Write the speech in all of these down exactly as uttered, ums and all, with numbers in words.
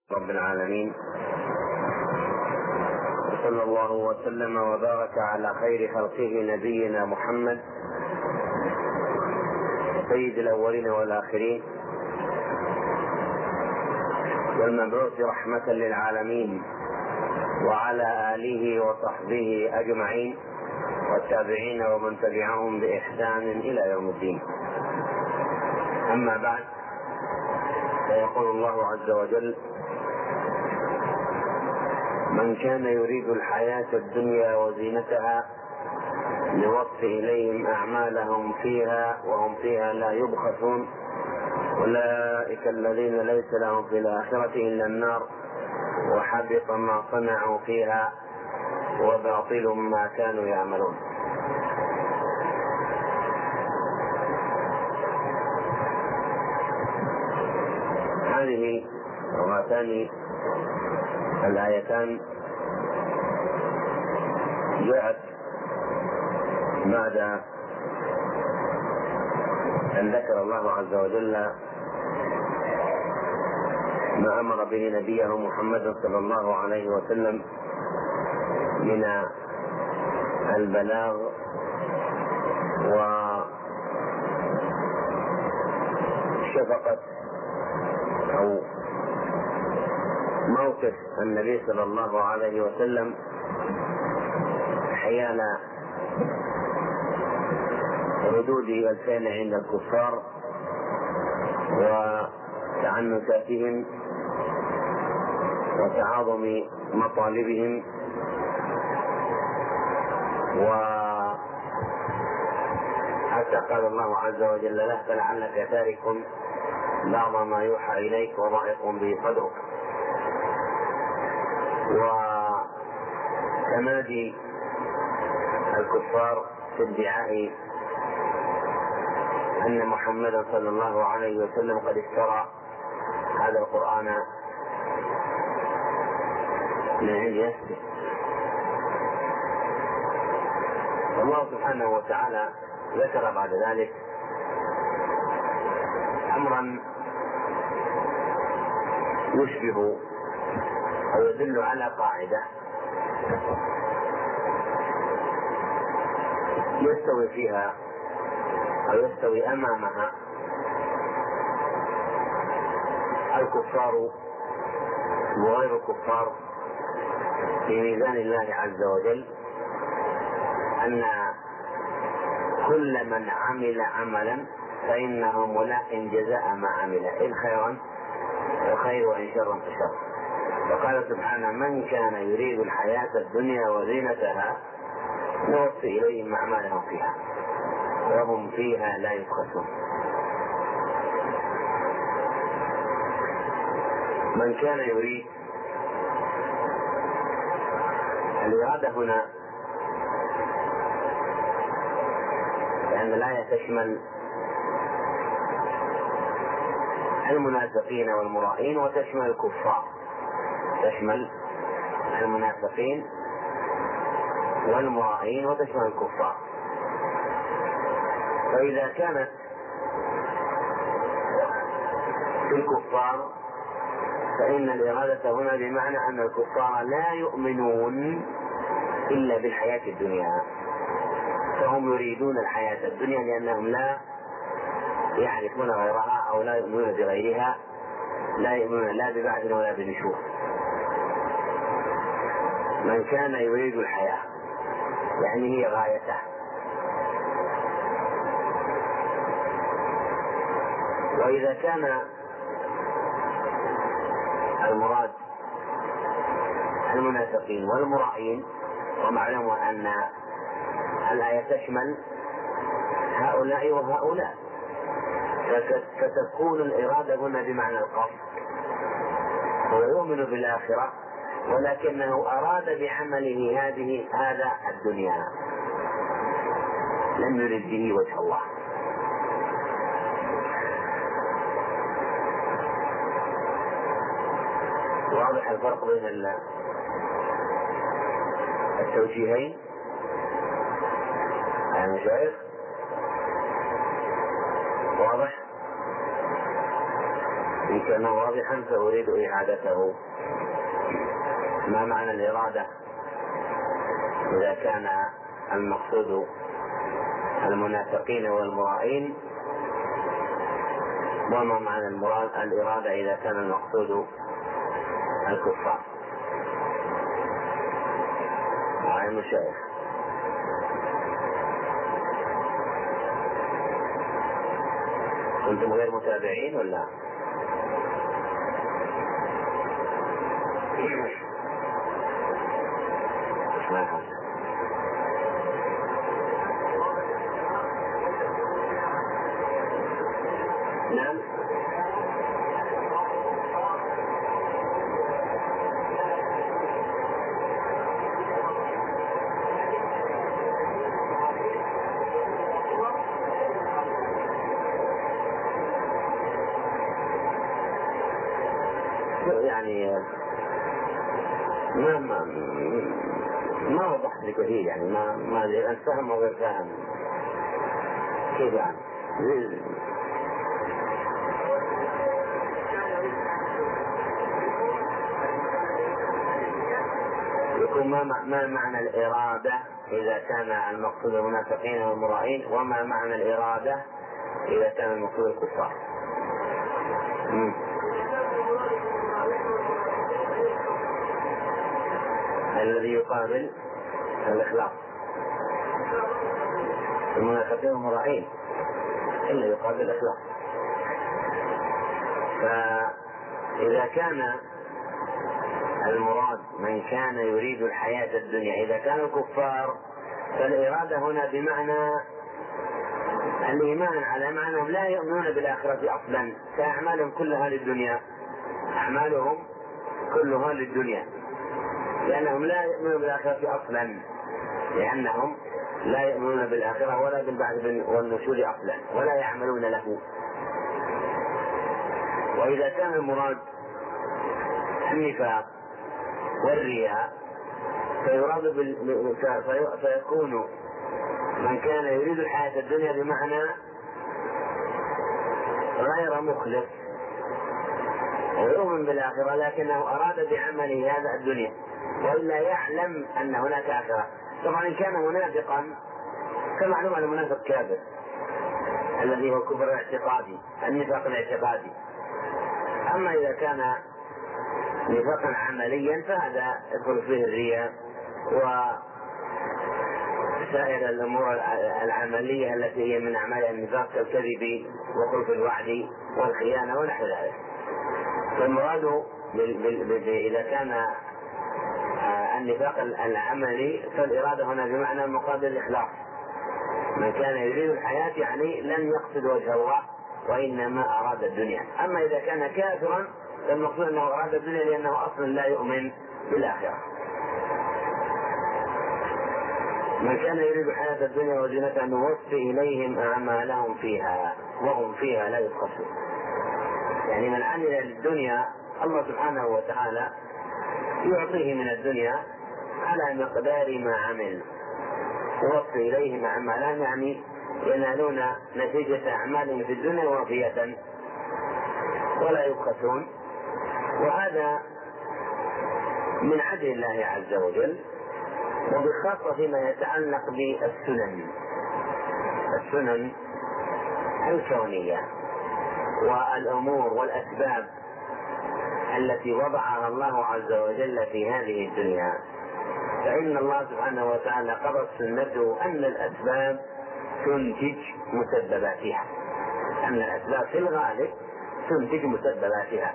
رب العالمين، صلى الله وسلم وبارك على خير خلقه نبينا محمد سيد الأولين والآخرين والمبعوث رحمة للعالمين، وعلى آله وصحبه أجمعين والتابعين ومن تبعهم بإحسان إلى يوم الدين. أما بعد، فيقول الله عز وجل: من كان يريد الحياة الدنيا وزينتها نوفي إليهم أعمالهم فيها وهم فيها لا يبخسون أولئك الذين ليس لهم في الآخرة إلا النار وحبط ما صنعوا فيها وباطل ما كانوا يعملون. هذه هاتان الآيتان جاءت بعد أن ذكر الله عز وجل ما أمر به نبيه محمد صلى الله عليه وسلم من البلاغ وشفقة أو موقف النبي صلى الله عليه وسلم حيال ردود الفعل عند الكفار وتعنتاتهم وتعاظم مطالبهم، وحتى قال الله عز وجل له: فلعلك تارك بعض ما يوحى إليك وضائق به صدرك. وتمادي الكفار في ادعاء أن محمدا صلى الله عليه وسلم قد افترى هذا القرآن من عند نفسه. الله سبحانه وتعالى ذكر بعد ذلك أمرا يشبه أو يدل على قاعدة يستوي فيها أو يستوي أمامها الكفار وغير الكفار في ميزان الله عز وجل، أن كل من عمل عملا فإنه ملاق جزاء ما عمل، إن خيرا فخير وإن شرا فشر. وقال سبحانه: من كان يريد الحياة الدنيا وزينتها نوفي إليهم أعمالهم فيها وهم فيها لا يبخسون. من كان يريد، الإرادة هنا لأن الآية تشمل المنافقين والمرائين وتشمل الكفار، تشمل المنافقين والمرائين وتشمل الكفار. فإذا كانت في الكفار فإن الإرادة هنا بمعنى أن الكفار لا يؤمنون إلا بالحياة الدنيا، فهم يريدون الحياة الدنيا لأنهم لا يعرفون غيرها أو لا يؤمنون بغيرها، لا يؤمنون لا ببعث ولا بنشور. من كان يريد الحياة يعني هي غايته. وإذا كان المراد المنافقين والمرائين، ومعلوم أن الآية تشمل هؤلاء وهؤلاء، فتكون الإرادة هنا بمعنى القصد. هو يؤمن بالآخرة ولكنه أراد بعمله هذه هذا الدنيا، لم يرد به وجه الله. واضح الفرق بين التوجيهين يا مشايخ؟ واضح؟ إن كان واضحا فأريد إعادته. ما معنى الإرادة إذا كان المقصود المنافقين والمرائين؟ وما معنى المراد الإرادة إذا كان المقصود الكفار؟ معي المشايخ. كنتم غير متابعين ولا؟ ما نعم. يعني ما ما ما وضحت لي كثير، يعني ما ما ادري انت فاهم او غير فاهم كيف يعني. يكون ما ما معنى الإرادة إذا كان المقصود المنافقين والمرائين، وما معنى الإرادة إذا كان المقصود الكفار؟ الذي يقابل الإخلاص المنافقين والمرائين إلا يقابل الإخلاص. فإذا كان المراد من كان يريد الحياة الدنيا، إذا كان الكفار فالإرادة هنا بمعنى الإيمان، على معنى أنهم لا يؤمنون بالآخرة أصلا، فأعمالهم كلها للدنيا، أعمالهم كلها للدنيا، لأنهم لا يؤمنون بالآخرة أصلا، لأنهم لا يؤمنون بالآخرة ولا بالبعث والنشور أصلا، ولا يعملون له. وإذا كان المراد النفاق والرياء فيراد بال... فيكون من كان يريد الحياة الدنيا بمعنى غير مخلص ويؤمن بالآخرة، لكنه أراد بعمله هذا الدنيا وإلا يعلم أن هناك آخرة. طبعا إن كان منافقا فمعلوم أن المنافق كافر الذي هو الكفر الاعتقادي، النفاق الاعتقادي. أما إذا كان نفاقا عمليا فهذا يدخل فيه الرياء وسائر الأمور العملية التي هي من أعمال النفاق كالكذب وخلف الوعد والخيانة ونحو ذلك. فالمراد إذا كان النفاق العملي فالإرادة هنا بمعنى مقابل الإخلاص، من كان يريد الحياة يعني لم يقصد وجه الله وإنما أراد الدنيا. أما إذا كان كافرا فالمقصود أنه أراد الدنيا لأنه أصلا لا يؤمن بالآخرة. من كان يريد حياة الدنيا وزينتها نوفي إليهم أعمالهم فيها وهم فيها لا يبخسون. يعني من عمل للدنيا الله سبحانه وتعالى يعطيه من الدنيا على مقدار ما عمل، ووفي إليهم أعمالهم يعني ينالون نتيجة أعمالهم في الدنيا وافية ولا يبخسون. وهذا من عدل الله عز وجل، وبخاصة فيما يتعلق بالسنن السنن الكونية والأمور والأسباب التي وضعها الله عز وجل في هذه الدنيا. فإن الله سبحانه وتعالى قضت سنته أن الأسباب تنتج مسبباتها، أن الأسباب في الغالب تنتج مسبباتها.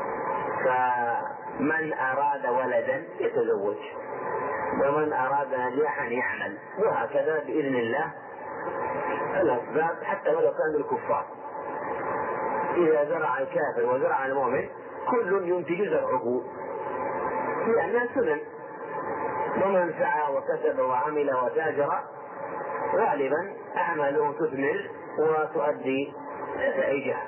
فمن أراد ولدا يتزوج، ومن أراد نجاحا يعمل، وهكذا بإذن الله الأسباب حتى ولو كان الكفار. إذا زرع الكافر وزرع المؤمن كل ينتج زرعه، لأنها سنن. ومن سعى وكسب وعمل وتاجر غالبا أعماله تثمر وتؤدي نتائجها.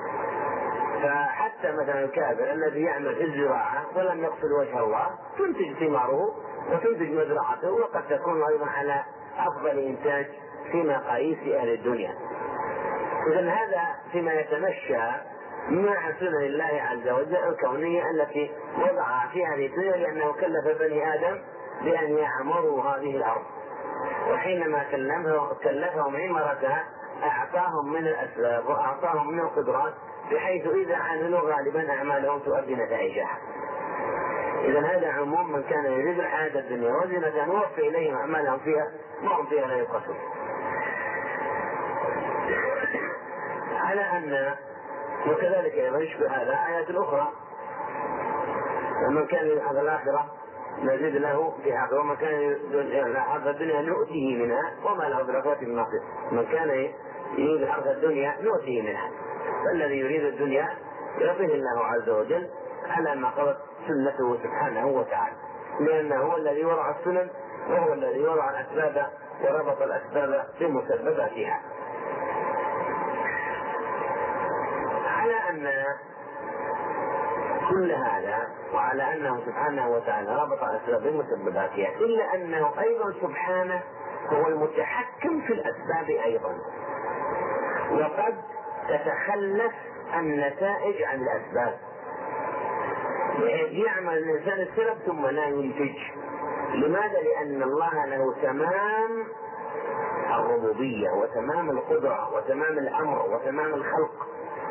فحتى مثلا الكافر الذي يعمل في الزراعة ولم يقصد وجه الله تنتج ثماره وتنتج مزرعته، وقد تكون أيضا على أفضل إنتاج في مقاييس أهل الدنيا. إذن هذا فيما يتمشى مع سنن الله عز وجل الكونية التي وضعها في هذه الدنيا، لأنه كلف بني آدم بأن يعمروا هذه الأرض، وحينما كلفهم عمرتها أعطاهم من الأسباب وأعطاهم من القدرات، بحيث إذا عملوا غالبا أعمالهم تؤدي نتائجها. إذا هذا عموم من كان يريد الحياة الدنيا وزينتها نوفي إليهم أعمالهم فيها وهم فيها لا يبخسون. على أن وكذلك يشبه هذا آيات الأخرى، ومن كان يحب الآخرة نزيد له في حقه، ومن كان يريد حظ الدنيا نؤتيه منها وما له بالآخرة من نصيب. من كان يريد حظ الدنيا نؤتيه منها، فالذي يريد الدنيا يعطيه الله عز وجل على ما قضت سنته سبحانه وتعالى، لأنه هو الذي وضع السنن وهو الذي وضع الأسباب وربط الأسباب بمسبباتها. على أن كل هذا وعلى أنه سبحانه وتعالى ربط الأسباب بمسبباتها، إلا أنه أيضا سبحانه هو المتحكم في الأسباب أيضا، وقد تتخلف النتائج عن الأسباب، يعمل الإنسان السبب ثم لا ينتج. لماذا؟ لأن الله له تمام الربوبية وتمام القدرة وتمام الأمر وتمام الخلق،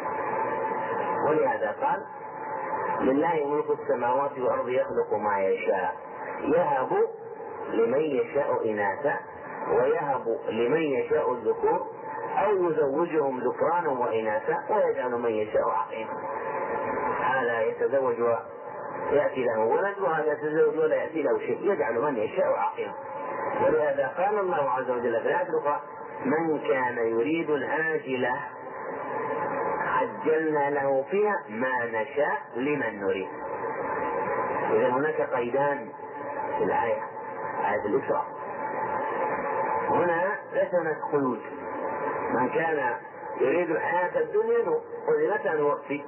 ولهذا قال لله ملك السماوات والأرض يخلق ما يشاء يهب لمن يشاء إناثا ويهب لمن يشاء الذكور أو يزوجهم ذكرانا وإناثا ويجعل من يشاء عقيما. هذا يتزوج ويأتي له ولد، وهذا يتزوج ولا يأتي له شيء، يجعل من يشاء عقيما. ولهذا قال الله عز وجل في الآية الأخرى من كان يريد العاجلة عجلنا له فيها ما نشاء لمن نريد. إذا هناك قيدان في الآية، آية الإسراء، هنا ليس هناك قيود. من كان يريد الحياة الدنيا وزينتها نوفي،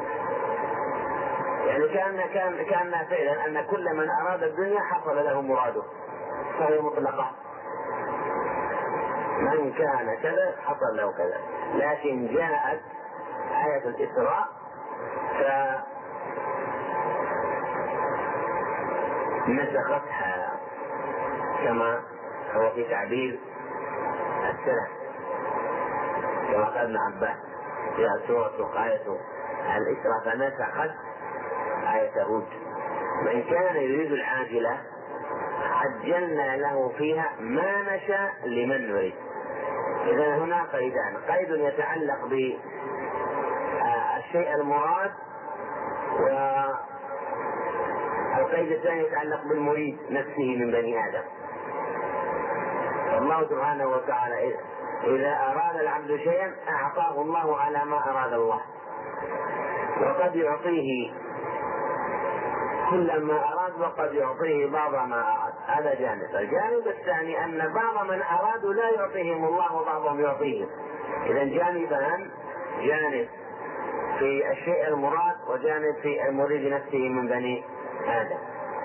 يعني كان كان كان فعلا أن كل من أراد الدنيا حصل له مراده، فهي مطلقة. من كان كذا حصل له كذا، لكن جاءت آية الإسراء فنسختها كما هو في تعبير السلف، كما قال ابن عباس في سورة آية الإسراء فنسخت آية هود. من كان يريد العاجلة عجلنا له فيها ما نشاء لمن نريد. إذا هنا قيدان، قيد يتعلق بالشيء المراد، والقيد الثاني يتعلق بالمريد نفسه من بني آدم. الله سبحانه وتعالى إذا أراد العبد شيئا أعطاه الله على ما أراد الله، وقد يعطيه كل ما أراد وقد يعطيه بعض ما أراد. هذا جانب. الجانب الثاني أن بعض من أرادوا لا يعطيهم الله وبعضهم يعطيهم. إذا جانبان، جانب في الشيء المراد وجانب في المريد نفسه من بني آدم.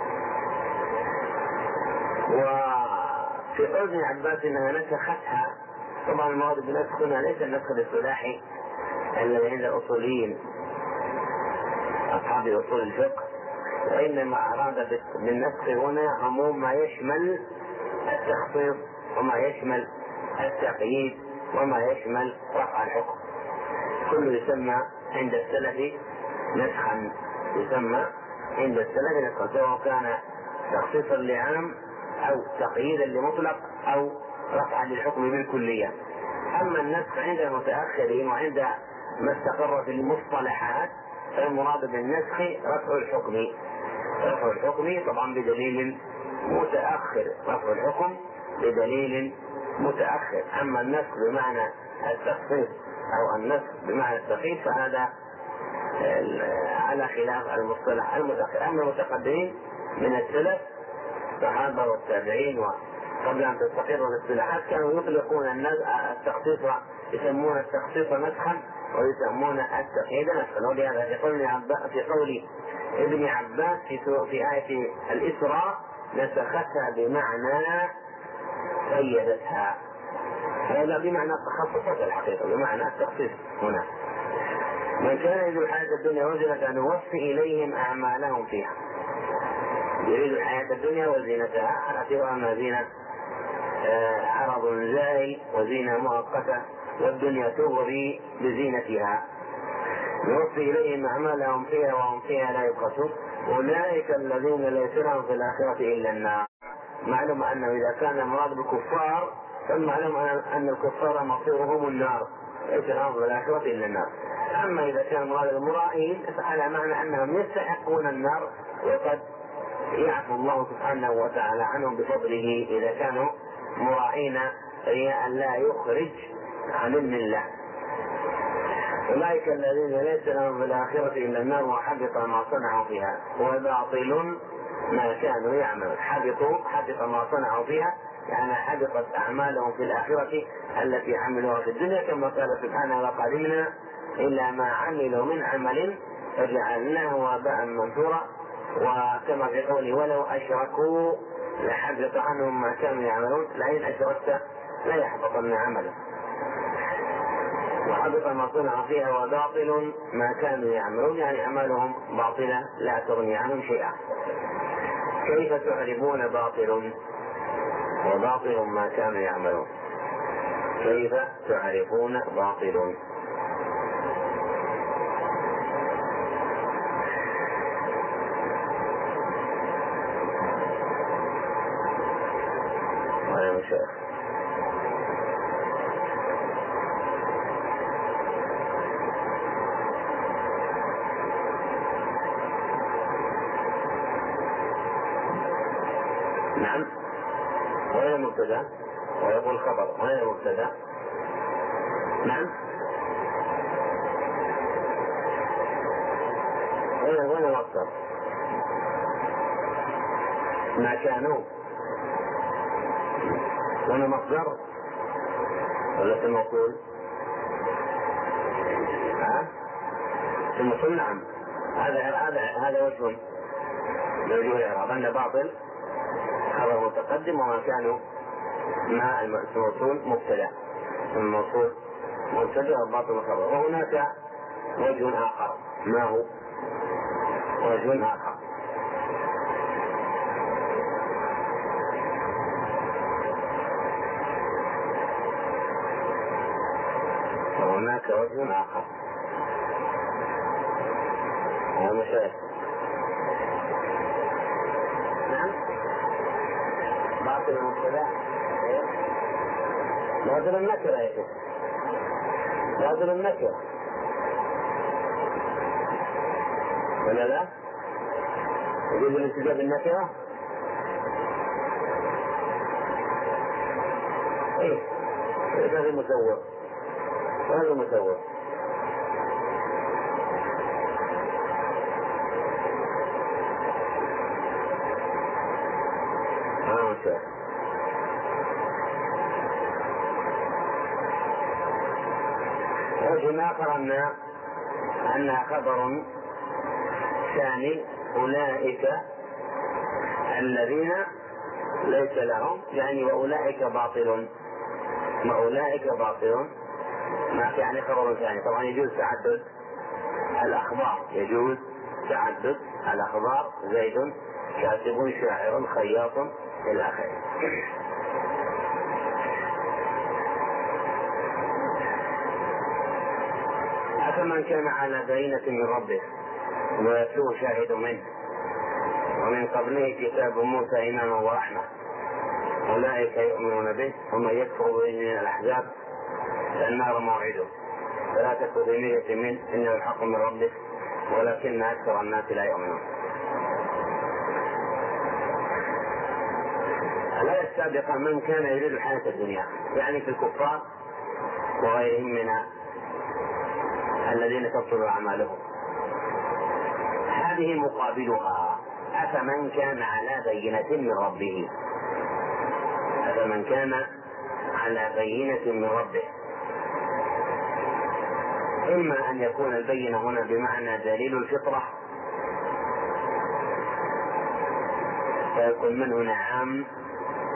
وفي قول ابن عباس انها نسختها، طبعا المراد بالنسخ هنا ليس النسخ الاصطلاحي الذي عند الاصوليين اصحاب اصول الفقه، وانما اراد بالنسخ هنا عموم ما يشمل التخصيص وما يشمل التقييد وما يشمل رفع الحكم. كله يسمى عند السلف نسخا، يسمى عند السلف نسخا، سواء كان تخصيصا لعام او تقييدا لمطلق او رفعا للحكم بالكلية. اما النسخ عند المتاخرين وعند ما استقر في المصطلحات فالمراد بالنسخ رفع الحكم، رفع الحكم طبعا بدليل متاخر، رفع الحكم بدليل متاخر. اما النسخ بمعنى التخصيص او النسخ بمعنى التقييد فهذا على خلاف المصطلح المتاخر. اما المتقدمين من السلف الصحابه والتابعين وقبل ان تستقر الاصطلاحات كانوا يطلقون التخصيص، يسمون التخصيص نسخا ويسمون التقييد نسخا. ولهذا في قول في قول ابن عباس في في آية الإسراء نسختها بمعنى قيدتها، هذا بمعنى خصصت الحقيقة، بمعنى التخصيص هنا. من كان يريد الحياة الدنيا وزينتها نوفي إليهم أعمالهم فيها. يريد الحياة الدنيا وزينتها على اعتبار أنها زينة عرض زائل وزينة مؤقتة، والدنيا تغري بزينتها. نوفي إليهم أعمالهم فيها وهم فيها لا يبخسون. أولئك الذين ليس لهم في الآخرة إلا النار. معلوم أنه إذا كان المراد بالكفار فمعلوم أن الكفار مصيرهم النار، ليس لهم في الآخرة إلا النار. أما إذا كان المراد المرائين فعلى معنى أنهم يستحقون النار، وقد يعفو الله سبحانه وتعالى عنهم بفضله إذا كانوا مرائين رياء لا يخرج عن الملة. أولئك الذين ليس لهم في الآخرة إلا النار وحبط ما صنعوا فيها وباطل ما كانوا يعملون. حبطوا حبط ما صنعوا فيها، يعني حبطت أعمالهم في الآخرة التي عملوها في الدنيا، كما قال سبحانه وقدمنا إلا ما عملوا من عمل فجعلناه وباء منثورا. وكما في قوله ولو أشركوا لحبط عنهم ما كانوا يعملون، لئن أشركت لا يحبطن عمله. وحبط ما صنعوا فيها وباطل ما كانوا يعملون، يعني أعمالهم باطلة لا تغني عنهم شيئا. كيف تعرفون باطل وباطل ما كانوا يعملون؟ كيف تعرفون باطل؟ ويا شيخ نعم. وين المبتدا؟ ويقول خبر. وين المبتدا؟ نعم. وين وين المصدر؟ ما كانوا. وين مصدر ولا في الموصول؟ ها؟ في الموصول. نعم. هذا هذا هذا وجه من وجوه الإعراب، أن باطل خبر متقدم وما كانوا ما الموصول مبتدا، الموصول مبتدا والباطل خبر. وهناك وجه آخر. ما هو وجه آخر؟ وهناك وجه آخر. يا مشايخ نعم. باطل المبتدا باطل النكرة يا شيخ، باطل النكرة ولا لا؟ يجوز الانتجاب بالنكرة؟ ايه هذا المسوّر وهذا المسوّر. ها شيخ وجه آخر أن أنها خبر ثاني. أولئك الذين ليس لهم، يعني وأولئك باطل. وأولئك باطل ما يعني خبر ثاني. طبعا يجوز تعدد الأخبار، يجوز تعدد الأخبار. زيد كاتب شاعر خياط إلى آخره. أفمن كان على بينة من ربه ويتلوه شاهد منه ومن قبله كتاب موسى إماما ورحمة أولئك يؤمنون به ومن يكفر به من الأحزاب فالنار موعده فلا تكن بمية منه إنه الحق من ربك ولكن أكثر الناس لا يؤمنون. الآية السابقة من كان يريد الحياة الدنيا، يعني في الكفار وغيرهم من الذين تبطل أعمالهم. هذه مقابلها أفمن كان على بينة من ربه. أفمن كان على بينة من ربه، إما أن يكون البينة هنا بمعنى دليل الفطرة فيكون من هنا عام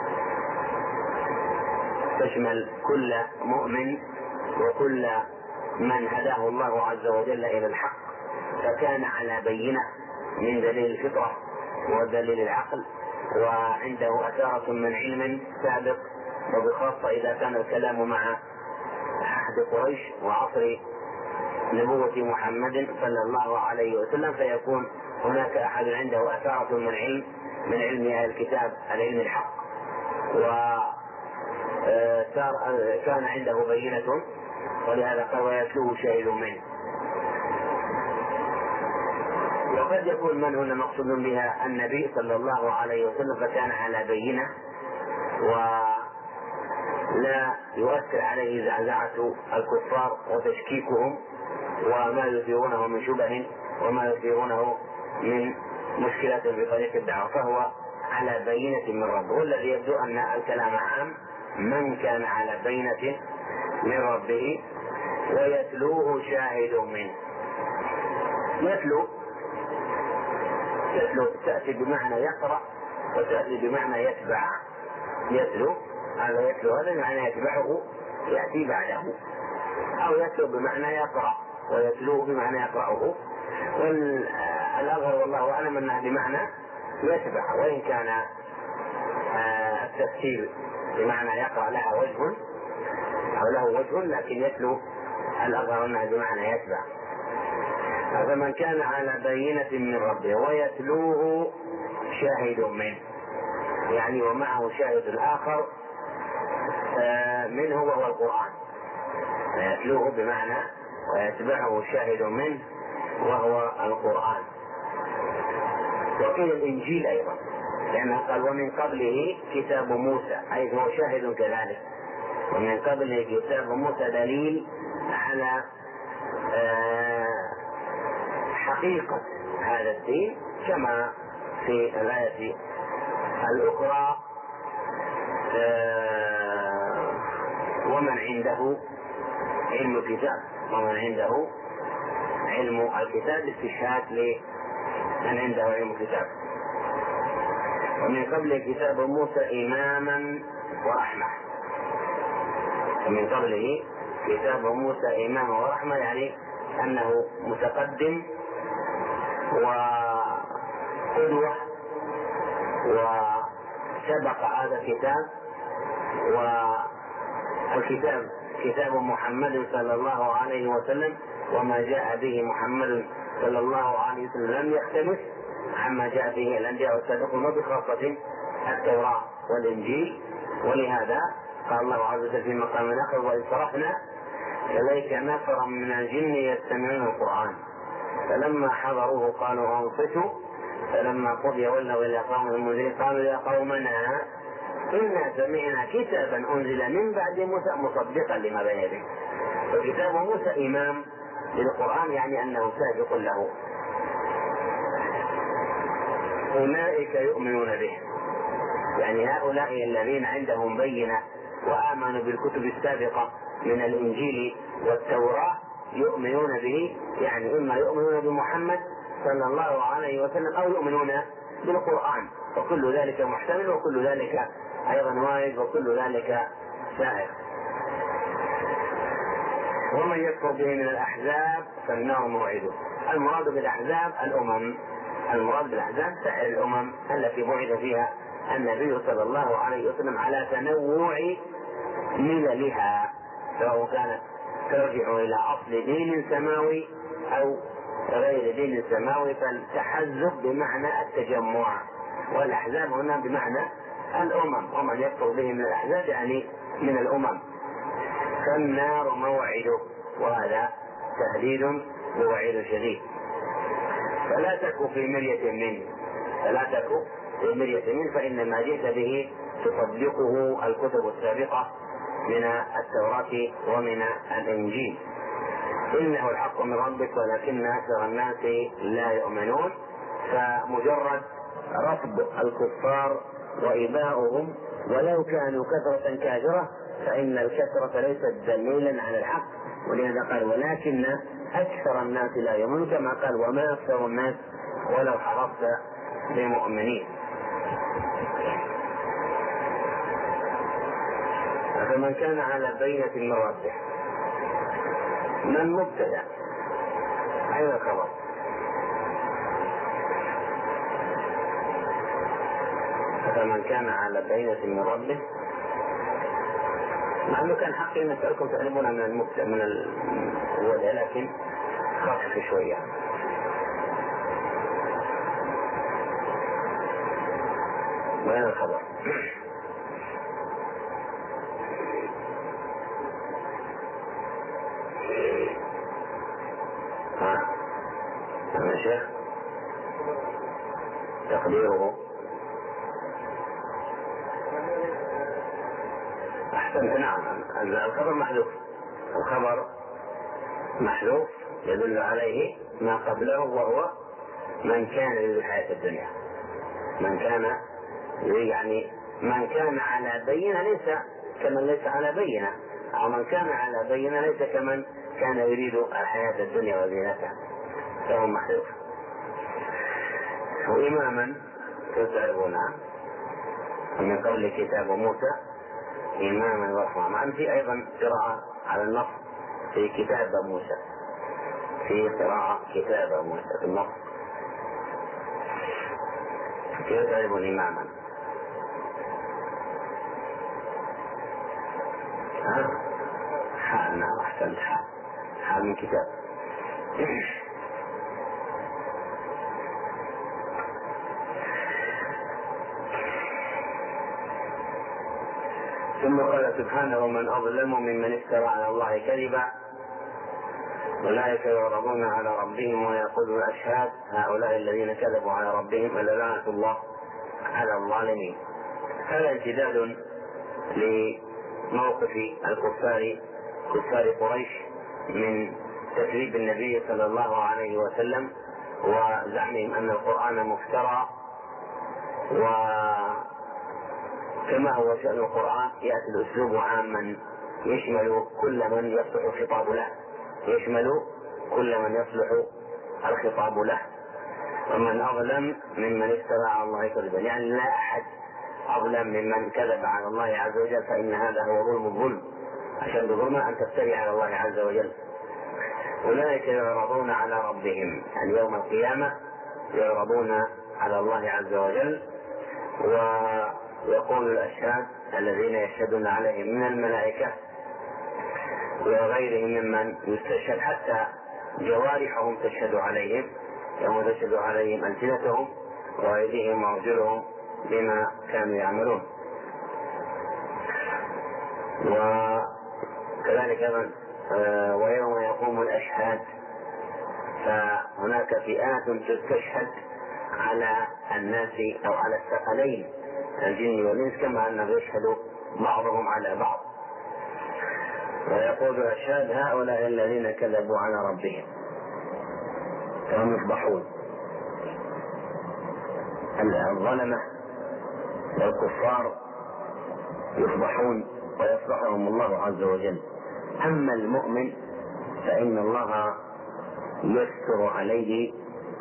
تشمل كل مؤمن وكل من هداه الله عز وجل إلى الحق فكان على بينة من دليل الفطرة ودليل العقل وعنده أثارة من علم سابق، وبخاصة إذا كان الكلام مع عهد قريش وعصر نبوة محمد صلى الله عليه وسلم، فيكون هناك أحد عنده أثارة من علم من علم أهل الكتاب العلم الحق، وكان عنده بينة، ولهذا قال ويتلوه شاهد منه. وقد يكون من هنا مقصود بها النبي صلى الله عليه وسلم فكان على بينة ولا يؤثر عليه زعزعة الكفار وتشكيكهم وما يثيرونه من شبه وما يثيرونه من مشكلات في طريق الدعوة، فهو على بينة من ربه. والذي يبدو أن الكلام عام من كان على بينة من ربه ويتلوه شاهد منه. يتلو يتلو تأتي بمعنى يقرأ وتأتي بمعنى يتبع. يتلو هذا يتلو هذا بمعنى يتبعه يأتي بعده، أو يتلو بمعنى يقرأ ويتلوه بمعنى يقرأه، والأظهر والله أعلم أنها بمعنى يتبع، وإن كان التفسير بمعنى يقرأ لها وجه أو له وجه، لكن يتلو الأظهر أنها بمعنى يتبع. فمن كان على بينة من ربه ويتلوه شاهد منه، يعني ومعه شاهد الآخر منه وهو القرآن. يتلوه بمعنى ويتبعه شاهد منه وهو القرآن. وقيل الإنجيل أيضا، لأنه قال ومن قبله كتاب موسى، أي هو شاهد كذلك. ومن قبله كتاب موسى دليل على حقيقة هذا الدين، كما في الآية الأخرى ومن عنده علم الكتاب، ومن عنده علم الكتاب استشهاد لمن عنده علم الكتاب. ومن قبل كتاب موسى إماما ورحمة. ومن قبله كتاب موسى إماما ورحمة، يعني أنه متقدم وقدوة وسبق هذا الكتاب. والكتاب كتاب محمد صلى الله عليه وسلم، وما جاء به محمد صلى الله عليه وسلم لم يختلف عما جاء به الأنبياء والسابقون، وبخاصة التوراة والإنجيل. ولهذا قال الله عز وجل في مقام آخر وإذ صرفنا إليك نفرا من الجن يستمعون القرآن فلما حضروه قالوا أنصتوا فلما قضي ولوا إلى قومهم منذرين قالوا يا قومنا إنا سمعنا كتابا أنزل من بعد موسى مصدقا لما بين يديه. وكتاب موسى إمام للقرآن، يعني أنه سابق له. أولئك يؤمنون به، يعني هؤلاء الذين عندهم بينة وآمنوا بالكتب السابقة من الإنجيل والتوراة يؤمنون به، يعني إما يؤمنون بمحمد صلى الله عليه وسلم أو يؤمنون بالقرآن، وكل ذلك محتمل وكل ذلك أيضا وارد وكل ذلك سائر. ومن يكفر به من الأحزاب فالنار موعده. المراد بالأحزاب الأمم، المراد بالأحزاب سائر الأمم التي بعث فيها النبي صلى الله عليه وسلم على تنوع مللها، سواء كانت ترجع إلى أصل دين سماوي أو غير دين سماوي، فالتحزب بمعنى التجمع، والأحزاب هنا بمعنى الأمم. ومن يكفر به من الأحزاب يعني من الأمم. فالنار موعده، وهذا تهديد ووعيد شديد. فلا تك في مرية منه، فلا تك في مرية منه، فإن ما جئت به تصدقه الكتب السابقة من التوراة ومن الإنجيل. إنه الحق من ربك ولكن أكثر الناس لا يؤمنون. فمجرد رفض الكفار وإباؤهم ولو كانوا كثرة كافرة فإن الكثرة ليست دليلا على الحق، ولهذا قال ولكن أكثر الناس لا يؤمنون، كما قال وما أكثر الناس ولو حرصت بمؤمنين. فمن كان على بينة من ربه من مبتدأ أين الخبر؟ فمن كان على بينة من ربه، مع أنه كان حقي أن أسألكم تعلمون من المبتدأ من الأول، لكن خفف شوية. وين الخبر؟ ها يا شيخ تقديره أحسنت. نعم الخبر محذوف، الخبر محذوف يدل عليه ما قبله، وهو من كان يريد الحياة الدنيا. من كان يعني من كان على بينة ليس كمن ليس على بينة، أو من كان على بينة ليس كمن كان يريد الحياة الدنيا وزينتها، فهو محذوف. وإماما تعرفون من قبل كتاب موسى إماما ورحمة. مع في أيضا قراءة على النص في كتاب موسى، في قراءة كتاب موسى في النص. كيف تعرفون إماما؟ ها؟ حال. نعم أحسنت، حال حال من كتاب. ثم قال سبحانه: ومن أظلم ممن افترى على الله كذبا أولئك يعرضون على ربهم ويقول الأشهاد هؤلاء الذين كذبوا على ربهم ألا لعنة الله على الظالمين. هذا امتداد لموقف الكفار كفار قريش من تكذيب النبي صلى الله عليه وسلم وزعمهم أن القرآن مفترى. وكما هو شأن القرآن يأتي الأسلوب عاما يشمل كل من يصلح الخطاب له، يشمل كل من يصلح الخطاب له. ومن أظلم ممن افترى على الله كذبا، يعني لا أحد أظلم ممن كذب على الله عز وجل، فإن هذا هو ظلم الظلم، أشد ظلما أن تفتري على الله عز وجل. أولئك يعرضون على ربهم، يعني يوم القيامة يعرضون على الله عز وجل، ويقول الأشهاد الذين يشهدون عليهم من الملائكة وغيرهم ممن يستشهد، حتى جوارحهم تشهد عليهم يوم تشهد عليهم ألسنتهم وأيديهم وأرجلهم بما كانوا يعملون. وكذلك أيضا ويوم يقوم الأشهاد، فهناك فئات تستشهد على الناس أو على الثقلين الجن والإنس، كما أنه يشهد بعضهم على بعض. ويقول الأشهاد هؤلاء الذين كذبوا على ربهم، فهم يفضحون. الظلمة والكفار يفضحون ويفضحهم الله عز وجل. أما المؤمن فإن الله يستر عليه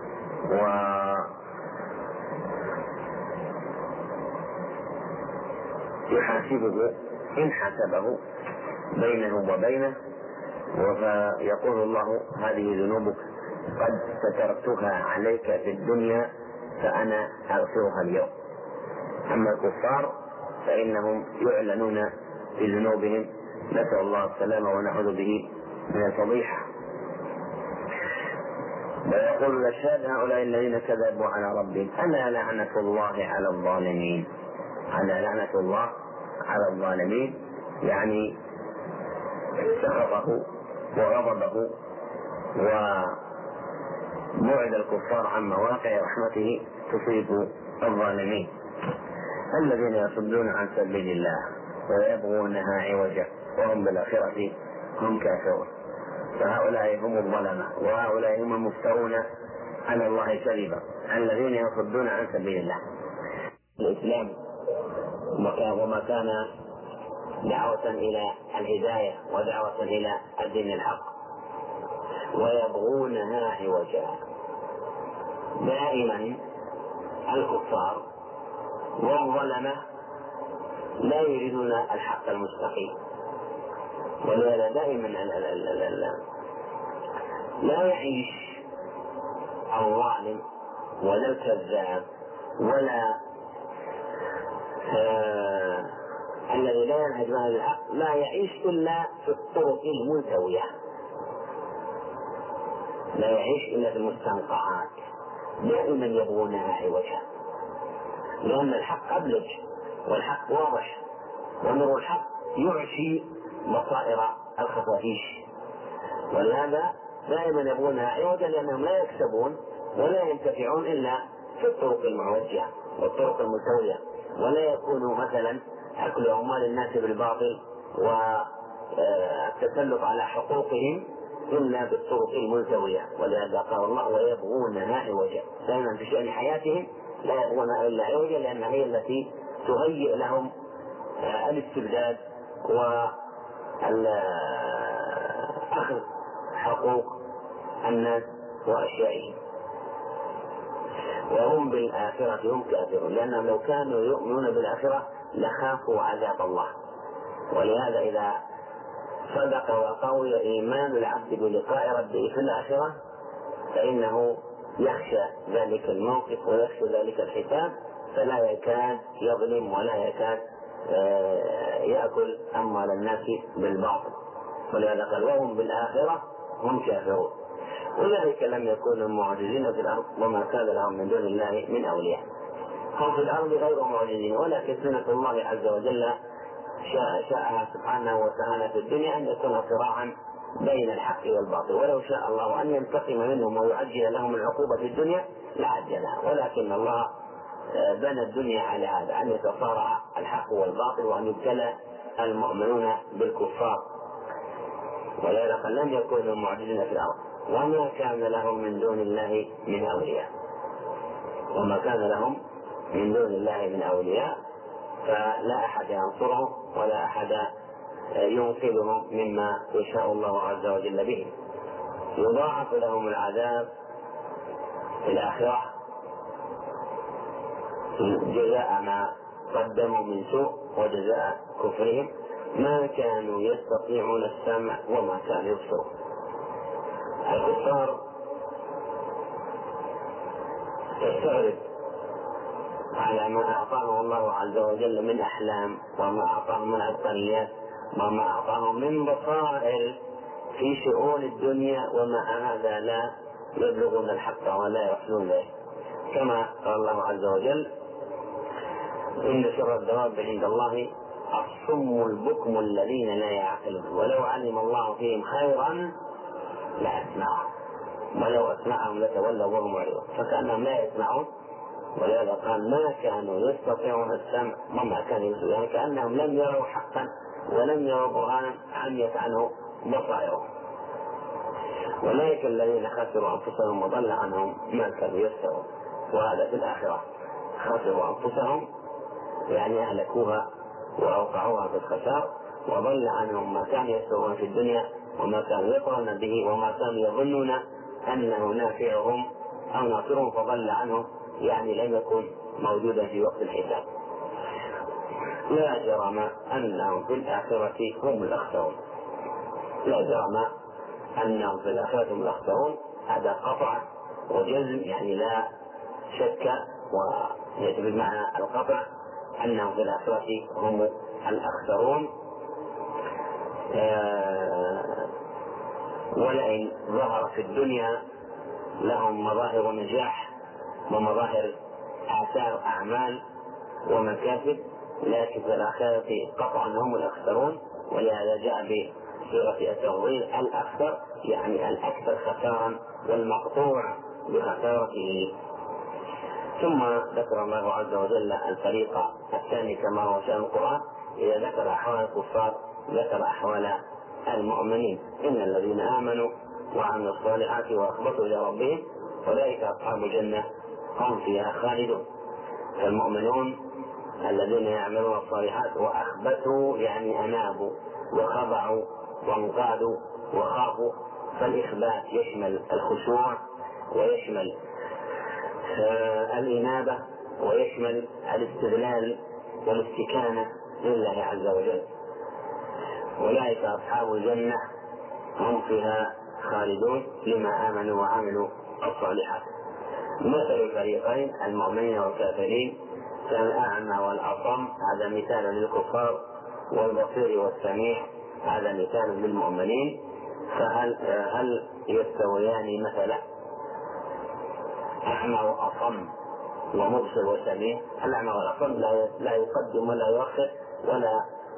ويحاسبه إن حسبه بينه وبينه، ويقول الله هذه ذنوبك قد سترتها عليك في الدنيا فأنا أغفرها اليوم. أما الكفار فإنهم يعلنون بذنوبهم، نسأل الله السلامة ونعوذ به من الفضيحة. ويقول الأشهاد هؤلاء الذين كذبوا على ربهم ألا لعنة الله على الظالمين. ألا لعنة الله على الظالمين يعني سخطه وغضبه وبعد الكفار عن مواقع رحمته تصيب الظالمين. الذين يصدون عن سبيل الله ويبغونها عوجا وهم بالآخرة هم كافرون، فهؤلاء هم الظلمة وهؤلاء هم المفترون على الله كذبا، الذين يصدون عن سبيل الله. الإسلام وما كان دعوة إلى الهداية ودعوة إلى الدين الحق، ويبغونها عوجا. دائما الكفار والظلمة لا يريدون الحق المستقيم، ولهذا دائما لا يعيش الظالم ولا الكذاب ولا آه الذي لا ينهج مع الحق، لا يعيش إلا في الطرق الملتوية، لا يعيش إلا في المستنقعات، دائما يبغونها عوجا، لأن الحق أبلج والحق واضح، ونور الحق يعشي بصائر الخفافيش، ولهذا دائما يبغونها عوجا، لأنهم لا يكسبون ولا ينتفعون إلا في الطرق المعوجة والطرق الملتوية، ولا يكون مثلا أكل أموال الناس بالباطل والتسلط على حقوقهم إلا بالطرق الملتوية. ولهذا قال الله ويبغونها عوجا، دائما في شأن حياتهم لا يبغونها إلا عوجا، لأن هي التي تهيئ لهم الاستبداد وأخذ حقوق الناس وأشيائهم. وهم بالآخرة هم كافرون، لأنهم لو كانوا يؤمنون بالآخرة لخافوا عذاب الله. ولهذا إذا صدق وقوي إيمان العبد بلقاء ربه في الآخرة فإنه يخشى ذلك الموقف ويخشى ذلك الحساب، فلا يكاد يظلم ولا يكاد يأكل أموال الناس بالباطل. ولهذا قال وهم بالآخرة هم كافرون. أولئك لم يكونوا معجزين في الأرض وما كان لهم من دون الله من أولياء. هم في الأرض غير معجزين، ولكن سنة الله عز وجل شاء شاءها سبحانه وتعالى في الدنيا أن يكون صراعا بين الحق والباطل، ولو شاء الله أن ينتقم منهم ويعجل لهم العقوبة في الدنيا لعجلها، ولكن الله بنى الدنيا على هذا، أن يتصارع الحق والباطل وأن يبتلى المؤمنون بالكفار. ولذلك لم يكونوا معجزين في الأرض وما كان لهم من دون الله من أولياء، وما كان لهم من دون الله من أولياء، فلا أحد ينصرهم ولا أحد ينقذهم مما يشاء الله عز وجل به. يضاعف لهم العذاب في الآخرة جزاء ما قدموا من سوء وجزاء كفرهم، ما كانوا يستطيعون السمع وما كانوا يبصرون. الكفار تستغرب على ما أعطاه الله عز وجل من أحلام، وما أعطاهم من عبقريات، وما أعطاهم من بصائر في شؤون الدنيا، ومع هذا لا يبلغون الحق ولا يصلون له. كما قال الله عز وجل إن شر الدواب عند الله الصم البكم الذين لا يعقلون ولو علم الله فيهم خيرا لأسمعهم ولو أسمعهم لتولوا وهم معرضون، فكأنهم لا يسمعون. ولهذا قال ما كانوا يستطيعون السمع وما كانوا يسمعون، يعني كأنهم لم يروا حقا ولم يروا برهانا عميت عنه بصائرهم. أولئك الذين خسروا أنفسهم وضل عنهم ما كانوا يفترون، وهذا في الآخرة خسروا أنفسهم يعني أهلكوها وأوقعوها في الخسار، وضل عنهم ما كانوا يفترون في الدنيا وما كانوا يقرون به وما كانوا يظنون أنه نافعهم أو ناصرهم، فضل عنهم يعني لم يكن موجودا في وقت الحساب. لا جرم أنهم في الآخرة هم الأخسرون، لا جرم أنهم في الآخرة هم الأخسرون، هذا قطع وجزم، يعني لا شك ويجب معنى القطع أنهم في الآخرة هم الأخسرون. آه ولئن ظهر في الدنيا لهم مظاهر نجاح ومظاهر آثار أعمال ومكاسب، لكن في الآخرة قطعا هم الأخسرون. ولهذا جاء بصيغة التفضيل الأخسر، يعني الأكثر خسارا والمقطوع بخسارته. ثم ذكر الله عز وجل الفريق الثاني كما هو شأن القرآن، إذا ذكر أحوال الكفار ذكر أحوال المؤمنين. إن الذين آمنوا وعملوا الصالحات وأخبتوا إلى ربهم أولئك أصحاب الجنة هم فيها خالدون. فالمؤمنون الذين يعملون الصالحات وأخبتوا يعني أنابوا وخضعوا وانقادوا وخافوا، فالإخبات يشمل الخشوع ويشمل آه الإنابة ويشمل الاستذلال والاستكانة لله عز وجل. أولئك أصحاب الجنة هم فيها خالدون لما آمنوا وعملوا الصالحات. مثل الفريقين المؤمنين والكافرين كالأعمى والأصم، هذا مثال للكفار، والبصير والسميع هذا مثال للمؤمنين. فهل هل يستويان مثلا؟ أعمى وأصم ومبصر وسميع. الأعمى والأصم لا يقدم ولا يؤخر ولا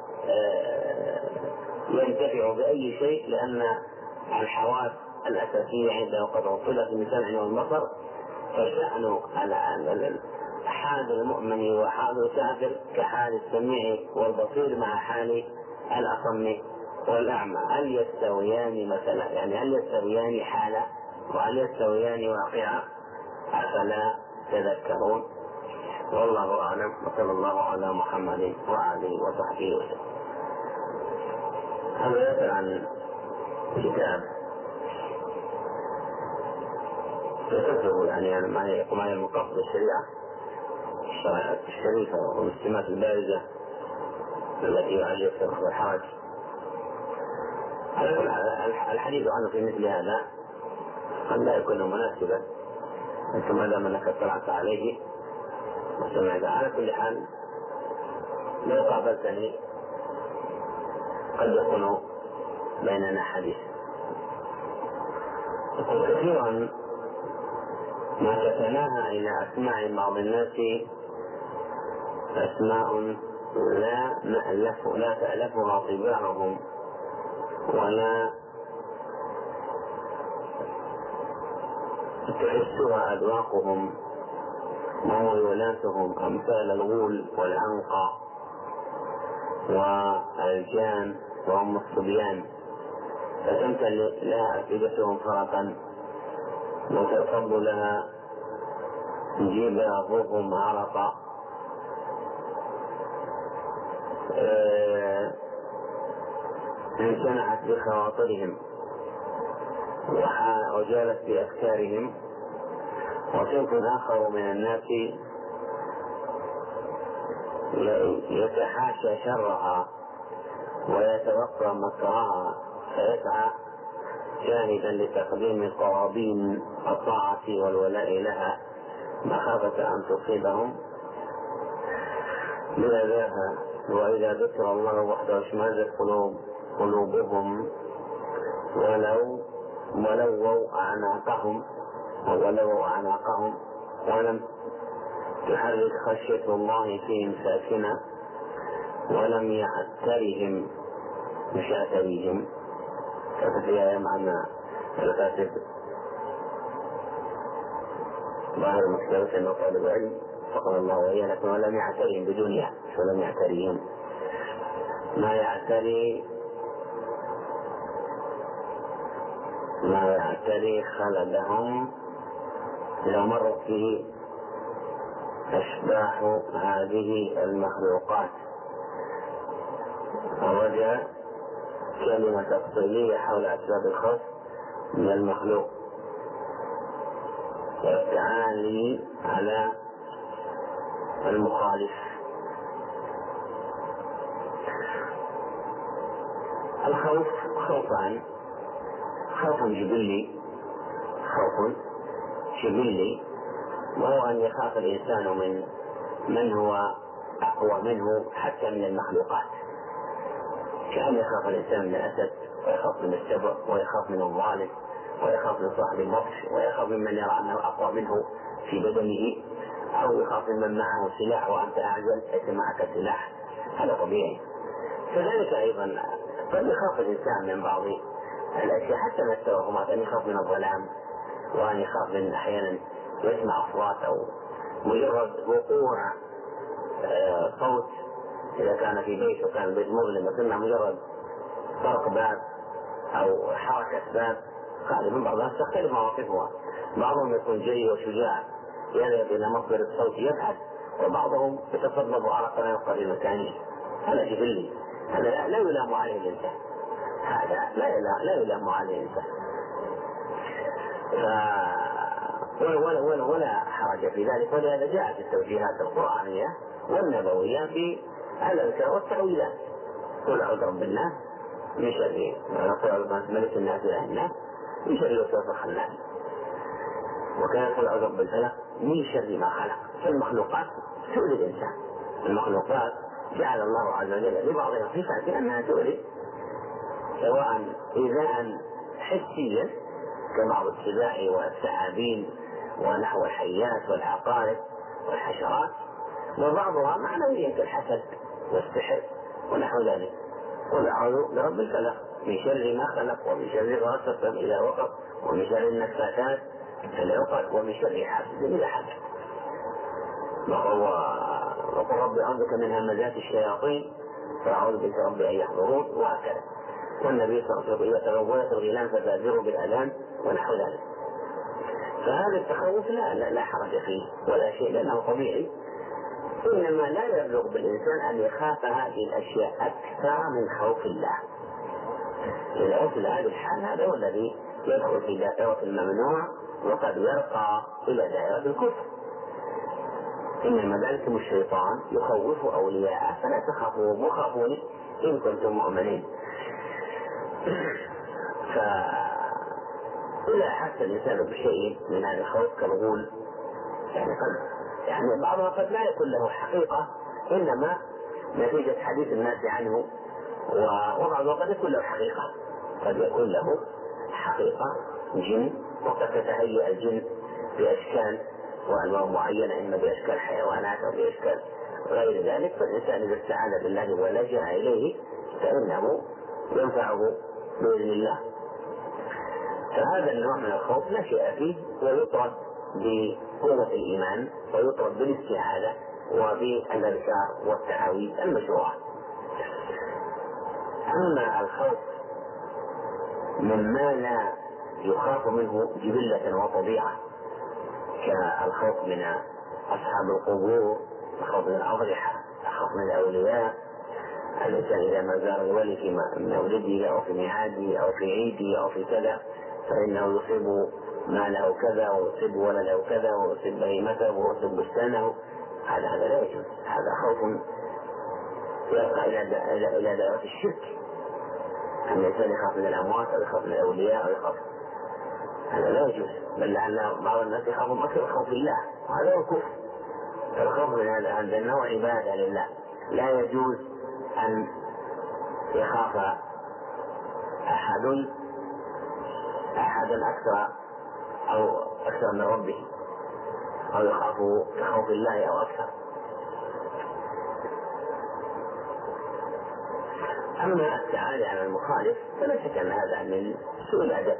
ينتفع بأي شيء، لأن الحواس الأساسية عنده قد عطلت من سمع والبصر. فشأن حال المؤمن وحال الكافر كحال السميع والبصير مع حال الأصم والأعمى. هل يستويان مثلا؟ يعني هل يستويان حالا وهل يستويان واقعا؟ أفلا تذكرون؟ والله أعلم، وصلى الله على محمد وآله وصحبه وسلم. هذا يسأل عن كتاب يكتبه يعني ما يقوم على المقاصد الشريعة الشريفة والمسلمات البارزة التي يعالج الفقه والحرج. الحديث عنه في مثل هذا قد لا يكون مناسبا، لكن ما دام انك اطلعت عليه وسمعت. على كل حال لو قابلتني قد يكون بيننا حديث. كثيرا ما تتناهى الى اسماء بعض الناس اسماء لا نألف لا تألفها طباعهم ولا تحسها أذواقهم وميولاتهم، أمثال الغول والعنقى والجان وهم الصبيان، فتمثل لها أفئدتهم فرقا وترفض لها جباههم عرقا. امتنعت بخواطرهم وجالت بأفكارهم. وصنف آخر من الناس يتحاشى شرها ويتوقع مكرها، فيسعى جاهدا لتقديم قرابين الطاعة والولاء لها مخافة أن تصيبهم بأذاها. وإذا ذكر الله وحده اشمأزت قلوب قلوبهم ولو ولووا أعناقهم ولووا أعناقهم ولم تحرك خشية الله فيهم ساكنة ولم يعترهم مش يعتريهم. كتب في آية معنى الكاتب ظاهر مختلف أنه طالب علم فقال الله وإياه، لكن ولم يعترهم بدنيا ولم يعتريهم. ما يعتري ما يعتري خلدهم لو مرت به أشباح هذه المخلوقات. الرجع كلمة تفصيلية حول أسباب الخوف من المخلوق والتعالي على المخالف. الخوف خوفان: خوف جبلي خوف جبلي وهو أن يخاف الإنسان من من هو أقوى منه حتى من المخلوقات، كأن يخاف الإنسان من الأسد ويخاف من السبع ويخاف من الظالم ويخاف من صاحب البطش ويخاف ممن يرى أنه أقوى منه في بدنه، أو يخاف من معه سلاح وأنت أعجل ليس معك سلاح. هذا طبيعي. كذلك أيضا قد يخاف الإنسان من بعض الأشياء حتى من التوهمات، أن يخاف من الظلام وأن يخاف من أحيانا يسمع أصوات أو مجرد وقوع صوت إذا كان في بيت وكان البيت مظلم وسمع مجرد طرق باب أو حركة باب. غالبا بعض الناس تختلف مواقفها، بعضهم يكون جري وشجاع يذهب إلى مصدر الصوت يبحث، وبعضهم يتصلب عرقا ويبقى في مكانه. هذا جبلي، هذا لا يلام عليه الإنسان، هذا لا لا يلام عليه الإنسان. ف... ولا, ولا, ولا, ولا حرج في ذلك، ولهذا جاءت التوجيهات القرآنية والنبوية في الأذكار والتعويذات: قل أعوذ برب الناس من شر ملك الناس إله الناس من شر الوسواس الخناس. وكان يقول أعوذ برب الفلق من شر ما خلق. فالمخلوقات تؤذي الإنسان، المخلوقات جعل الله عز وجل لبعضها صفات أنها تؤذي، سواء إيذاء حسيا كبعض السباع والثعابين ونحو الحيات والعقارب والحشرات، وبعضها معنويا كالحسد والسحر ونحو ذلك. قل أعوذ برب الفلق من شر ما خلق ومن شر غاسق إذا وقب ومن شر النفاثات في العقد ومن شر حاسد إذا حسد. وقل رب أعوذ بك من همزات الشياطين فأعوذ بك رب أن يحضرون، وهكذا. والنبي صلى الله عليه وسلم إذا تغولت الغيلان فبادروا بالأذان ونحو ذلك. فهذا التخوف لا, لا, لا حرج فيه ولا شيء، لأنه طبيعي، إنما لا يبلغ بالإنسان أن يخاف هذه الأشياء أكثر من خوف الله. الخوف في هذه الحال هذا هو الذي يدخل في دائرة الممنوع وقد يرقى إلى دائرة الكفر. إنما ذلكم الشيطان يخوف أولياءه فلا تخافوا وخافوني إن كنتم مؤمنين. فإذا أحس الإنسان بشيء من هذا الخوف كالغول، يعني قد يعني بعضها قد لا يكون له حقيقة، إنما نتيجة حديث الناس عنه، وبعضها قد يكون له حقيقة، قد يكون له حقيقة جن، وقد تتهيأ الجن بأشكال وأنواع معينة، إما بأشكال حيوانات أو بأشكال غير ذلك. فالإنسان إذا استعاذ بالله ولجأ إليه فإنه ينفعه بإذن الله. فهذا النوع من الخوف لا شيء فيه، ويطرد بقوة الإيمان، ويطرد بالاستعاذة وبالأذكار والتعاويذ المشروعة. أما الخوف مما لا يخاف منه جبلة وطبيعة كالخوف من أصحاب القبور، الخوف من الأضرحة، الخوف من الأولياء. الإنسان إذا ما زار الولي في مولده أو في ميعاده أو في عيده أو في كذا فإنه يصيب ماله كذا ويصيب ولده كذا ويصيب بهيمته ويصيب بستانه، هذا هذا لا يجوز. هذا خوف يرقى إلى إلى دائرة الشرك، أن الإنسان يخاف من الأموات أو يخاف من الأولياء أو يخاف، هذا لا يجوز. بل لعل بعض الناس يخافون أكثر خوف الله، وهذا هو الكفر. الخوف من هذا هذا النوع عبادة لله، لا يجوز أن يخاف أحد أحدا أكثر أو أكثر من ربه، أو يخاف كخوف الله أو أكثر. أما التعالي على المخالف فلا شك أن هذا من سوء الأدب،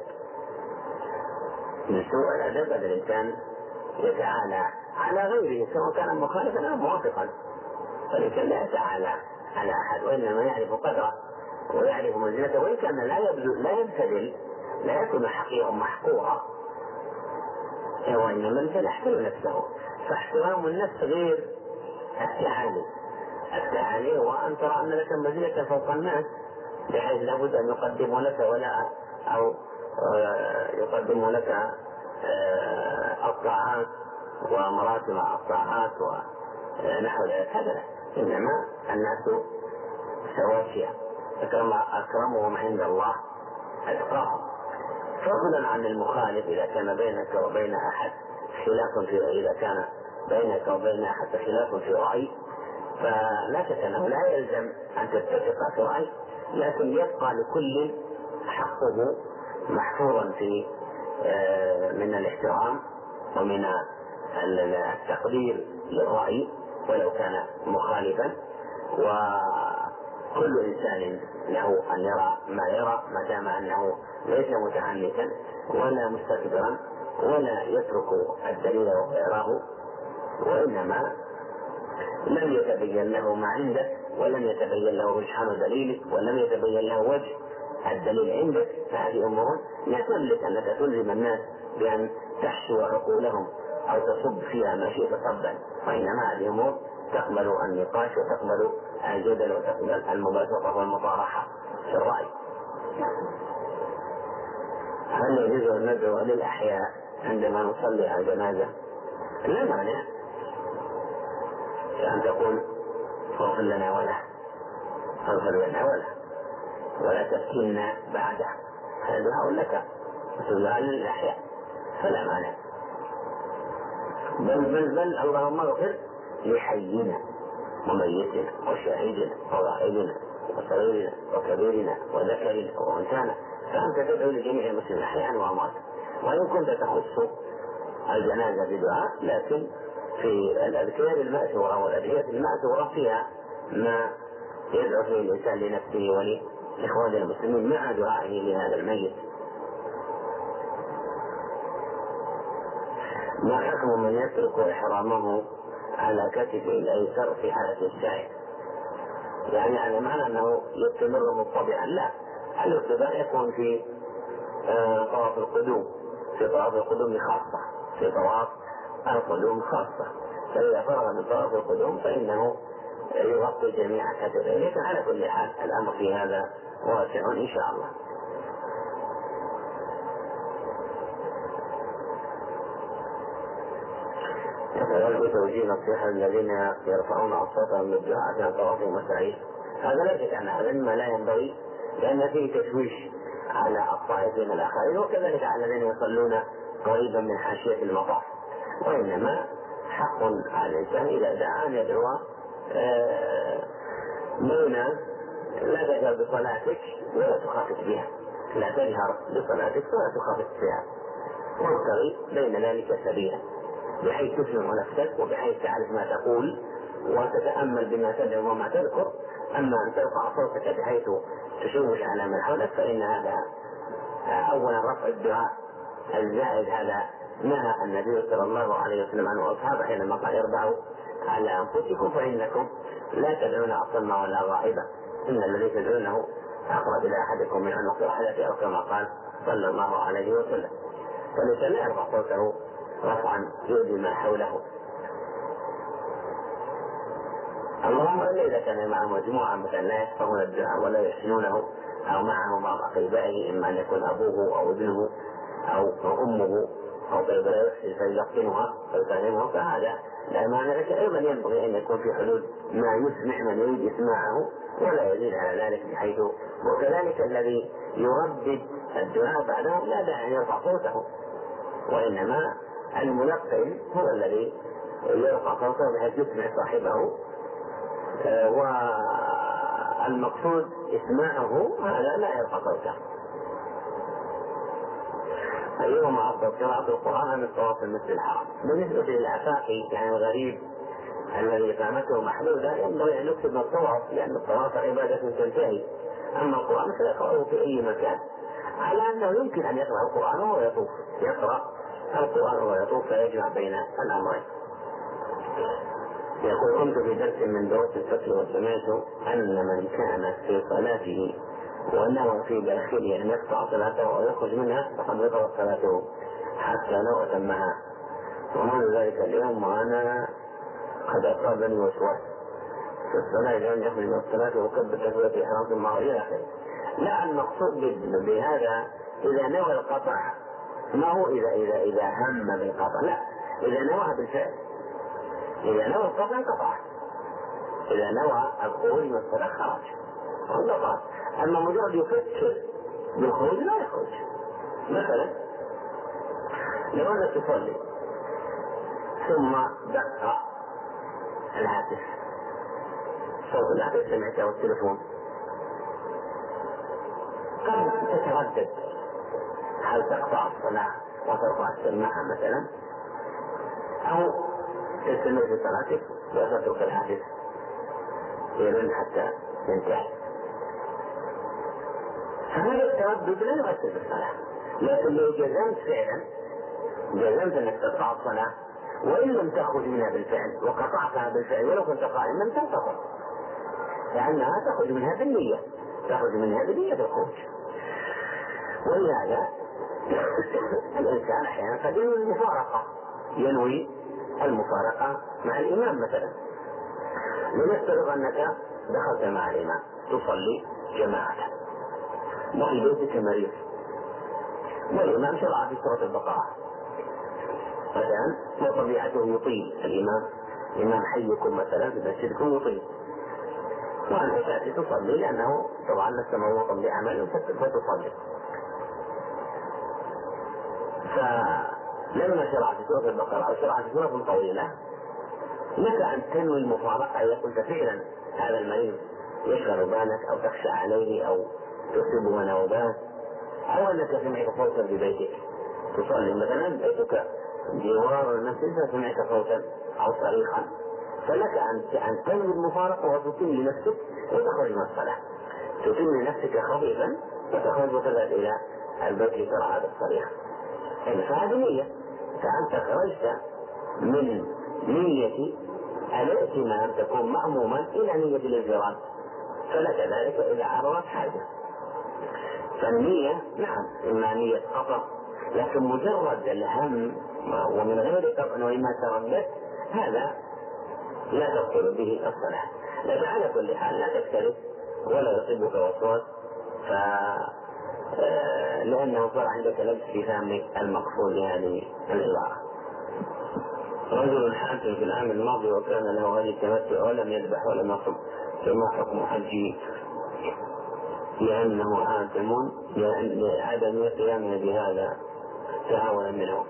من سوء الأدب أن الإنسان يتعالى على غيره سواء كان مخالفا أو موافقا. فالإنسان لا يتعالى على أحد، وإنما يعرف قدره ويعرف منزلته، وإن كان لا يبذل لا يبتذل لا يكون حقيقا محقورا، وإنما الإنسان يحترم نفسه. فاحترام النفس غير التعالي. التعالي هو أن ترى أن لك منزلة فوق الناس بحيث لابد أن يقدموا لك ولا أو يقدموا لك الطاعات ومراتب الطاعات ونحو ذلك. هذا إنما الناس سواسية، أكرمهم عند الله أتقاهم. فضلا عن المخالف إذا كان بينك وبين أحد خلاف في إذا كان بينك وبين أحد خلاف في رأي، فلا شك أنه لا يلزم أن تتفق في رأي، لكن يبقى لكل حقه محفوظا في من الاحترام ومن التقدير للرأي ولو كان مخالفا. وكل إنسان له أن يرى ما يرى ما دام أنه ليس متعنتا ولا مستكبرا ولا يترك الدليل وغيره، وإنما لم يتبين له ما عندك ولم يتبين له رجحان دليلك ولم يتبين له وجه الدليل عندك، فهذه أمور لا تملك أنك تلزم الناس بأن تحشو عقولهم أو تصب فيها ما شئت صبا، وإنما هذه أمور تقبل النقاش وتقبل الجدل وتقبل المباشرة والمطارحة في الرأي. هل يجوز أن ندعو للأحياء عندما نصلي على الجنازة؟ لا مانع، كأن تقول اغفر لنا وله، اغفر لنا وله ولا تفتنا بعده، هذا دعاء لك الدعاء للأحياء فلا مانع، بل بل بل اللهم اغفر لحينا وميتنا وشاهدنا وغائبنا وصغيرنا وكبيرنا وذكرنا وانثانا، فانت تدعو لجميع المسلمين احياء وامواتا، وان كنت تخص الجنازه بدعاء، لكن في الاذكار الماثوره والادعيه الماثوره فيها ما يدعو فيه الانسان لنفسه ولاخوانه المسلمين مع دعائه لهذا الميت. ما حكم من يترك إحرامه على كتفه الأيسر في حالة السعي؟ يعني على معنى أنه يستمر مطبعا؟ لا، الاتباع يكون في آه طواف القدوم، في طواف القدوم خاصة، في طواف القدوم خاصة، فإذا فرغ من طواف القدوم فإنه يغطي جميع كتفه، لكن على كل حال الأمر في هذا واسع إن شاء الله. يتغلب توجيه نصيحة الذين يرفعون أصواتهم بالدعاء أثناء طوافهم وسعيهم، هذا لا شك أن هذا مما لا ينبغي، لأن فيه تشويش على الطائفين الآخرين، وكذلك على الذين يصلون قريبا من حاشية المطاف، وإنما حق على الإنسان إذا دعا أن يدعو بين لا تجهر بصلاتك ولا تخافت بها، لا تجهر بصلاتك ولا تخافت بها، وابتغي بين ذلك سبيلا بحيث تسمع نفسك وبحيث تعرف ما تقول وتتأمل بما تدعو وما تذكر. أما أن ترفع صوتك بحيث تشوش على من حولك فإن هذا أولا رفع الدعاء الزائد، هذا نهى النبي صلى الله عليه وسلم عنه وأصحابه حينما قال اربعوا على أنفسكم فإنكم لا تدعون أصم ولا غائبا، إن الذي تدعونه أقرب إلى أحدكم من عنق راحلته، أو كما قال صلى الله عليه وسلم. فالإنسان لا يرفع صوته رفعا يؤذي ما حوله. اللهم الا اذا كان معه مجموعه مثلا لا يفقهون الدعاء ولا يحسنونه، او معه بعض اقربائه، اما ان يكون ابوه او ابنه او امه او غير لا يحسن فيلقنها فيفهمها، فهذا لا معنى. لك ايضا ينبغي ان يكون في حدود ما يسمع من يريد اسماعه ولا يزيد على ذلك بحيث، وكذلك الذي يردد الدعاء بعده لا داعي ان يرفع صوته، وانما الملقن هو الذي يرفع صوته بحيث يسمع صاحبه، والمقصود اسماعه هذا لا يرفع صوته. أيهما أفضل، قراءة القرآن أم الطواف في المسجد الحرام؟ بالنسبة للعفاقي يعني الغريب الذي إقامته محدودة ينبغي أن يكتب الطواف، لأن الطواف عبادة تنتهي، أما القرآن فيقرأه في أي مكان، على أنه يمكن أن يقرأ القرآن وهو يطوف، يقرأ القرآن وهو يطوف فيجمع بين الأمرين. يقول كنت في درس من دروس الفقه وسمعت أن من كان في صلاته ونوى في داخله أن يقطع صلاته ويخرج منها فقد بطلت صلاته حتى لو أتمها، ومن ذلك اليوم وأنا قد أصابني وسواس في الصلاة لأن يخرج من الصلاة وكبر تكبيرة الإحرام ثم إلى آخره. لا، المقصود بهذا إذا نوى القطع، ما هو إذا إذا إذا هم بالقطع، لا، إذا نوى بالفعل، إذا نوى القطع قطع، إذا نوى الخروج من الصلاة خرج وانقطع. أما مجرد يفكر بالخروج لا يخرج. مثلا لو أنك تصلي ثم دق الهاتف، صوت الهاتف سمعته والتلفون، قد تتردد هل تقطع الصلاة وترفع السماعة مثلا، أو تستمر في صلاتك وتترك الهاتف يرن حتى ينتهي. فهذا التردد لا يؤثر في الصلاة، لكن لو جزمت فعلا، جزمت أنك تقطع الصلاة وإن لم تخرج منها بالفعل وقطعتها بالفعل ولو كنت قائما تنتظر، لأنها تخرج منها بالنية، تخرج منها بنية الخروج. ولهذا الإنسان أحيانا قد ينوي المفارقة، ينوي المفارقة مع الإمام مثلا، لنفترض أنك دخلت مع الإمام تصلي جماعة وفي بيتك مريض والإمام شرع في سورة البقرة مثلا، وطبيعته يطيل، الإمام إمام حيكم مثلا في مسجدكم يطيل، وأنت تأتي تصلي لأنه طبعا لست موضوعا بعمل فتصلي. فلما شرعت سورة البقرة أو شرعت سورة طويلة لك أن تنوي المفارقة إذا كنت فعلا هذا المريض يشغل بالك أو تخشى عليه أو تصيبه نوبات، أو أنك سمعت صوتا ببيتك تصلي مثلا، بيتك جوار المسجد فسمعت صوتا أو صريخا، فلك أن تنوي المفارقة وتتم لنفسك وتخرج من الصلاة، تتم لنفسك خفيفا وتخرج وتذهب إلى البيت لترى هذا الصريخ. فهذه نية، فأنت خرجت من نية الائتمام تكون مأموما إلى نية الانفراد، فلك ذلك إذا عرضت حاجة. فالنية نعم إما نية خطأ، لكن مجرد الهم ومن غير طبعا وإما تردد هذا لا تبطل به الصلاة. لكن على كل حال لا تكترث ولا يصيبك وسواس، ف لأنه صار عندك لبس في فهم المقصود لهذه العبارة. رجل حاج في العام الماضي وكان له هذه التمتع ولم يذبح ولم يصم، فما حكم حجه؟ لأنه آثم لعدم قيامه بهذا تهاونا منه.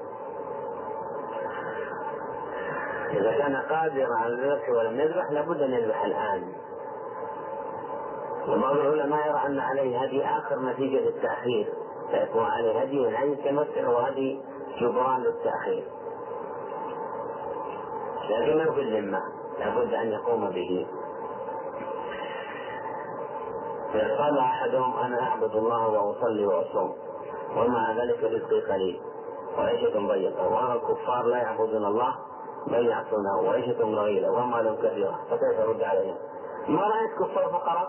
إذا كان قادرا على الذبح ولم يذبح لابد أن يذبح الآن. وبعض العلماء يرى أن عليه هدي آخر نتيجة التأخير، فيكون عليه هدي من عين التمتع وهدي جبران للتأخير، لكنه في الذمة لابد أن يقوم به. قال أحدهم أنا أعبد الله وأصلي وأصوم ومع ذلك رزقي قليل وعيشة ضيقة، وأرى الكفار لا يعبدون الله بل يعصونه وعيشة ضئيلة وأموال كثيرة، فكيف أرد عليهم؟ ما رأيت كفار فقراء؟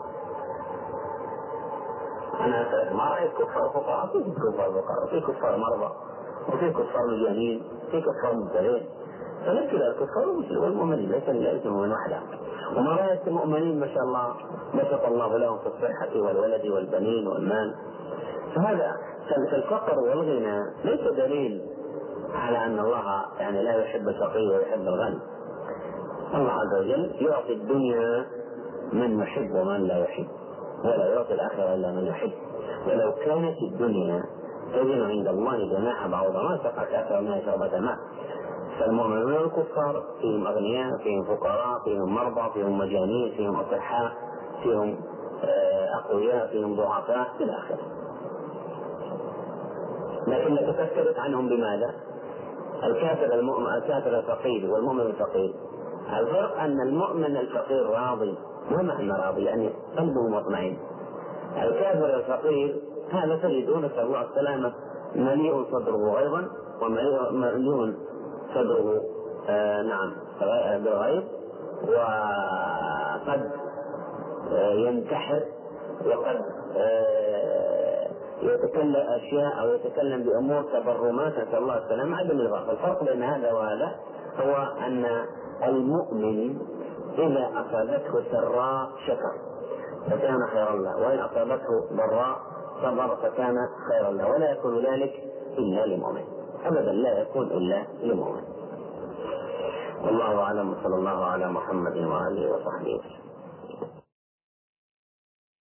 أنا ما رأيت كفار فقراء، في كفار فقراء، في كفار مرضى، وفي كفار مجانين، في كفار مبتلين، فلكن الكفار والمؤمنين ليس ليسوا من وحدهم. وما رأيت المؤمنين ما شاء الله بسط الله لهم في الصحة والولد والبنين والمال. فهذا فالفقر والغنى ليس دليل على أن الله يعني لا يحب الفقير ويحب الغني. الله عز وجل يعطي الدنيا من يحب ومن لا يحب، ولا يعطي الآخرة إلا من يحب. ولو كانت الدنيا تزن عند الله جناح بعوضة ما سقى كافر منها شربة ماء. فالمؤمنون الكفار فيهم أغنياء، فيهم فقراء، فيهم مرضى، فيهم مجانين، فيهم أصحاء، فيهم أقوياء، فيهم ضعفاء إلى آخره. لكنك تفترق عنهم بماذا؟ الكافر المؤمن الكافر الفقير والمؤمن الفقير، الفرق أن المؤمن الفقير راضي. ما معنى راضي؟ يعني قلبه مطمئن. الكافر الفقير هذا تجده نسأل الله السلامة مليء صدره غيظا ومليء صدره آه نعم بالغيظ، وقد آه ينتحر، وقد آه يتكلم أشياء أو يتكلم بأمور تبرمات نسأل الله السلامة عدم الرضا. الفرق بين هذا وهذا هو أن المؤمن إذا أصابته سراء شكر فكان خيرا له، وإن أصابته ضراء صبر فكان خيرا له، ولا يكون ذلك إلا للمؤمن، أبدا لا يكون إلا للمؤمن. والله أعلم، صلى الله على محمد وآله وصحبه.